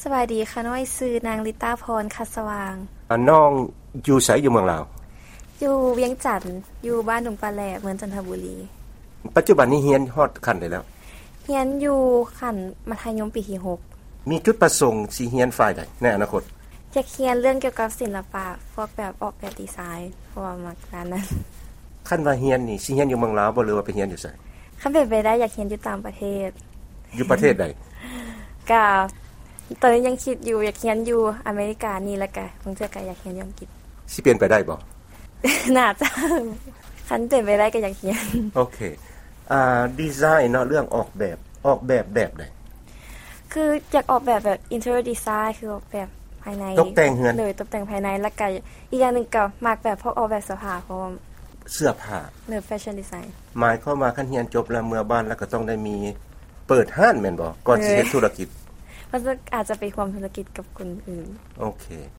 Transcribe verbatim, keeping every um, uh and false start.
วัสดีค่ะน้อยชื่อนางลิต้าพรคัสว่างอ่าน้องอยู่ไสอยู่เมืองลาวอยู่เวียงจันทน์อยู่บ้านดงปลาแหลเมืองจันทบุรีปัจจุบันนี้เรียนฮอดขั้นใดแล้วเรียนอยู่ขั้นมัธยมปีที่หกมีจุดประสงค์สิเรียนฝ่ายใดในอนาคตอยากเรียนเรื่องเกี่ยวกับศิลปะพวกแบบออกแบบดีไซน์เพราะว่ามักด้านนั้นคันว่าเรียนนี่สิเรียนอยู่เมืองลาวบ่หรือว่าไปเรียนอยู่ไสคันเป็นไปได้อยากเรียนอยู่ต่างประเทศอยู่ประเทศใดก็ตอนนี้ยังคิดอยู่อยากเรียนอยู่อเมริกานี่แล้วก็บางเทื่อก็อยากเรียนอยู่อังกฤษสิเป็นไปได้บ่น่าจะคันเป็นไปได้ก็อยากเรียนโอเคอ่าดีไซน์เนาะเรื่องออกแบบออกแบบแบบใดคืออยากออกแบบแบบ interior design คือออกแบบภายในตกแต่งเรือนเลยตกแต่งภายในแล้วก็อีกอย่างนึงก็มักแบบพวกออกแบบเสื้อผ้าพร้อมเสื้อผ้าหรือ fashion design หมายความว่าคันเรียนจบแล้วเมื่อบ้านแล้วก็ต้องได้มีเปิดห้านแม่นบ่ก่อนสิเฮ็ดธุรกิจมันอาจจะไปความธุรกิจกับคนอื่นโอเค